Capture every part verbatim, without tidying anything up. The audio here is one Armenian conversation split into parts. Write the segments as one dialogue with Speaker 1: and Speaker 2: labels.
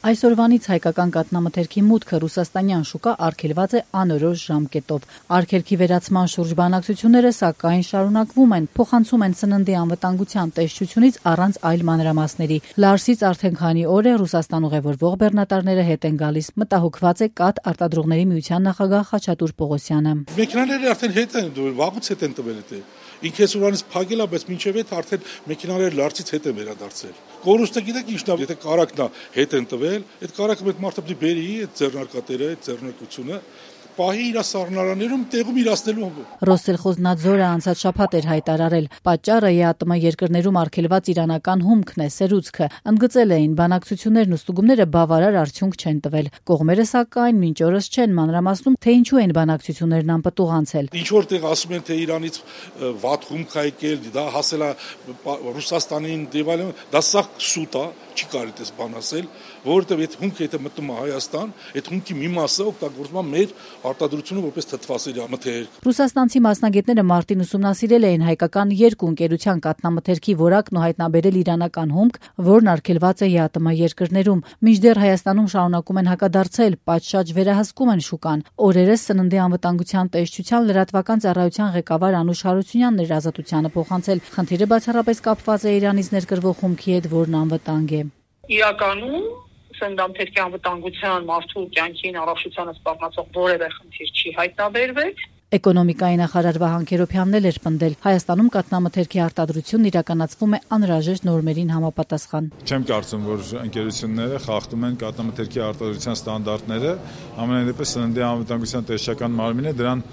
Speaker 1: Այսօրվանից հայկական կաթնամթերքի մուտքը ռուսաստանյան շուկա արգելված է անորոշ ժամկետով։ Արգելքի վերացման շուրջ բանակցությունները սակայն շարունակվում են, փոխանցում են սննդի անվտանգության տեսչությունից առանց այլ մանրամասների։ Լարսից արդեն քանի օր է Ռուսաստան ուղևորվող բեռնատարները հետ են գալիս, մտահոգված է կաթ արտադրողների միության նախագահ Խաչատուր Պողոսյանը։
Speaker 2: Մեքենաները արդեն հետ են դուրս, վաղուց հետ են տվել դա։ Ինքը սուրանից փակել է, բայց մինչև այդ արդեն մեքենաները Լարսից հետ են վերադարձել։ Կորուստը գիտեք ինչն է, եթե կարակն է հետ են տվել, այդ կարակը մեծ մարդը պետք է բերի, այդ ձեռնարկատերը, այդ ձեռնարկությունը պահի իր սառնարաներում տեղում իրացնելու։
Speaker 1: Ռոսելխոզնադզորը անցած շաբաթ էր հայտարարել, պատճառը ԵԱՏՄ երկրներում արգելված իրանական հումքն է, սերուցքը։ Ընդգծել էին, բանակցություններն ու ստուգումները բավարար արդյունք չեն տվել։ Կողմերը սակայն մինչ օրս չեն մանրամասնում, թե ինչու են բանակցություններն անպտուղ անցել։
Speaker 2: Ինչ որտեղ ասում են, թե Իրանից վատ հումք է եկել, դա հասել է Ռուսաստանին, դա սա սուտ է, չի կարելի դες բան ասել, որովհետև այդ հումքը եթե մտնում է Հայաստան, այդ հումքի մի մասը օգտագործվում է մեր արտադրությունը որպես թթվասերի մթերք։
Speaker 1: Ռուսաստանցի մասնագետները մարտին ուսումնասիրել էին հայկական երկու ընկերության կաթնամթերքի որակն ու հայտնաբերել իրանական հումք, որն արգելված է ԵԱՏՄ երկրներում։ Մինչդեռ Հայաստանում շարունակում են հակադարձել, պատշաճ վերահսկում են շուկան։ Օրերս սննդի անվտանգության տեսչության լրատվական ծառայության ղեկավար Անուշ Հարությունյանն էր Ազատությանը փոխանցել։ Խնդիրը բացառապես կապված է Իրանից ներկրվող հումքի հետ, որն անվտանգ է։
Speaker 3: Իրականում սննդամթերքի անվտանգության մարդու կյանքին առողջությանը սպառնացող որևէ խնդիր չի հայտնաբերվել։
Speaker 1: Էկոնոմիկայի նախարար Վահան Քերոբյանն էլ էր պնդել, Հայաստանում կաթնամթերքի արտադրությունն իրականացվում է անհրաժեշտ նորմերին համապատասխան։
Speaker 4: Չեմ կարծում, որ ընկերությունները խախտում են կաթնամթերքի արտադրության ստանդարտները, ամենայն դեպս սննդի անվտանգության տեսչական մարմինը դրան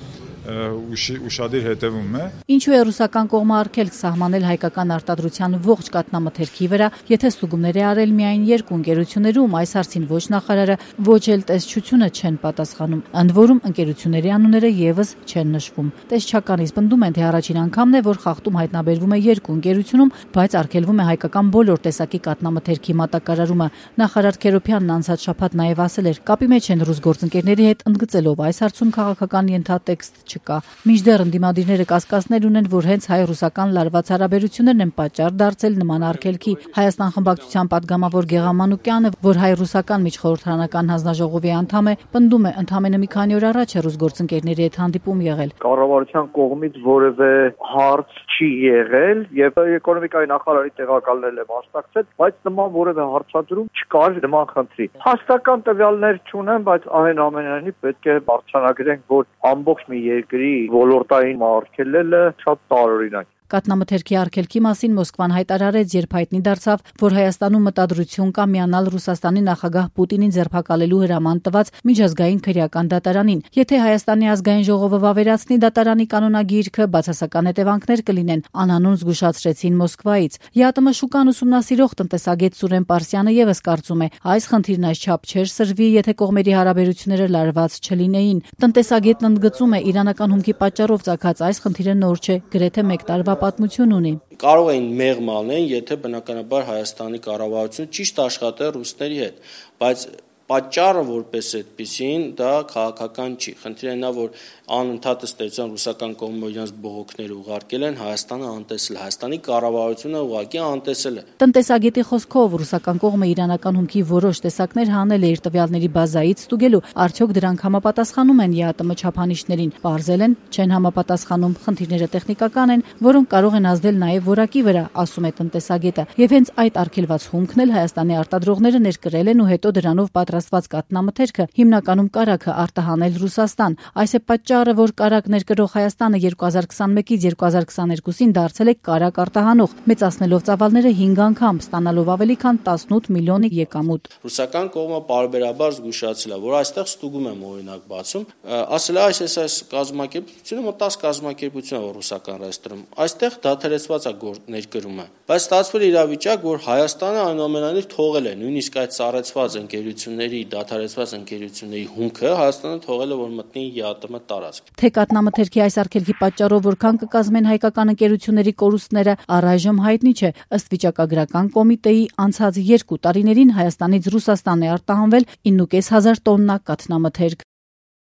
Speaker 4: ուշադիր հետևում է։
Speaker 1: Ինչու է ռուսական կողմը արգելք սահմանել հայկական արտադրության ողջ կաթնամթերքի վրա, եթե ստուգումներ է արել միայն երկու ընկերություններում, այս հարցին ոչ նախարարը, ոչ էլ տեսչությունը չեն պատասխանում։ Ընդ որում ընկերությունների անունները եւս չեն նշվում։ Տեսչականից պնդում են, թե առաջին անգամն է, որ խախտում հայտնաբերվում է երկու ընկերությունում, բայց արգելվում է հայկական բոլոր տեսակի կաթնամթերքի մատակարարումը։ Նախարար Քերոբյանն անցած շաբաթ նաև ասել էր, կապի մեջ են ռուս գործընկերների հետ, ընդգծելով այս հարցում քաղաքական ենթատեքստ չկա։ Մինչդեռ ընդդիմադիրները կասկածներ ունեն, որ հենց հայ-ռուսական լարված հարաբերություններն են պատճառ դարձել նման արգելքի։ Հայաստան խմբակցության պատգամավոր Գեղամ Մանուկյանը, որ հայ-ռուսական միջխորհրդարանական հանձնաժողովի անդամ է, պնդում է, ընդամենը մի քանի օր առաջ է ռուս գործընկերների հետ հանդիպում եղել։
Speaker 5: Կառավարության կողմից որևէ հարց չի եղել եւ էկոնոմիկայի նախարարի տեղակալներ եմ մասնակցել, բայց նման որևէ հարցադրում չկար նման խնդրի։ Հաստական տվյալներ չունեմ, բայց այն ամենայնիվ պետք է բարձրանագրենք, որ ամբողջ մի երկրի ոլորտային արգելելը շատ տարօրինակ է։
Speaker 1: Կաթնամթերքի արգելքի մասին Մոսկվան հայտարարեց, երբ հայտնի դարձավ, որ Հայաստանում մտադրություն կա միանալ Ռուսաստանի նախագահ Պուտինին ձերբակալելու հրաման տված միջազգային քրեական դատարանին։ Եթե Հայաստանի ազգային ժողովը վավերացնի դատարանի կանոնագիրքը, բացասական հետևանքներ կլինեն, անանուն զգուշացրեցին Մոսկվայից։ ԵԱՏՄ շուկան ուսումնասիրող տնտեսագետ Սուրեն Պարսյանը եւս կարծում է, այս խնդիրն այսչափ չէր սրվի, եթե կողմերի հարաբերությունները լարված չլինեին։ Տնտեսագետն ընդգծում է, իրանական հումքի պատճառով ծագած այս խնդիրը նոր չէ, գրեթե մեկ տարվա պատմություն ունի։
Speaker 6: Կարող էին մեղմ անել, եթե բնականաբար Հայաստանի կառավարությունը ճիշտ աշխատեր ռուսների հետ, բայց պատճառը որպես այդպեսին դա քաղաքական չի։ Խնդիրը նա, որ անընդհատ ստեցան ռուսական կողմը իրենց բողոքները ուղարկել են, Հայաստանը անտեսել, Հայաստանի կառավարությունը ուղղակի անտեսել է։
Speaker 1: Տնտեսագետի խոսքով ռուսական կողմը իրանական հումքի որոշ տեսակներ հանել է իր տվյալների բազայից ստուգելու, արդյոք դրանք համապատասխանում են ԵԱՏՄ չափանիշներին։ Պարզել են, չեն համապատասխանում, խնդիրները տեխնիկական են, որոնք կարող են ազդել նաև որակի վրա, ասում է տնտեսագետը։ Եվ հենց այդ արգելված հումքն էլ Հայաստանի արտադրողները ներկրել են ու հետո դրանով պատրաստված կաթնամթերքը հիմնականում կարագը արտահանել Ռուսաստան։ Այս է պատճառը, որ կարագ ներկրող Հայաստանը երկու հազար քսանմեկից երկու հազար քսաներկուսին դարձել է կարագ արտահանող, մեծացնելով ծավալները հինգ անգամ, ստանալով ավելի քան տասնութ միլիոն եկամուտ։
Speaker 6: Ռուսական կողմը պարբերաբար զգուշացել է, որ այստեղ ստուգում եմ օրինակ բացում, ասել է այս այս կազմակերպությունը մոտ տասը կազմակերպություն է ռուսական ռեստորանում։ Այստեղ դադարեցված է ներկրումը։ Բայց ստացվել է իրավիճակ, որ Հայաստանը այնուամենայնիվ թողել է նույնիսկ այդ ծառայեցված ընկերությունների, դադարեցված ընկերությունների հումքը Հայաստանը թողել է, որ մտնի ԵԱՏՄ տարածք։
Speaker 1: Թե կաթնամթերքի այս արգելքի պատճառով որքան կկազմեն հայկական ընկերությունների կորուստները, առայժմ հայտնի չէ։ Ըստ վիճակագրական կոմիտեի անցած երկու տարիներին Հայաստանից Ռուսաստան է արտահանվել ինը հազար տոննա կաթնամթերք։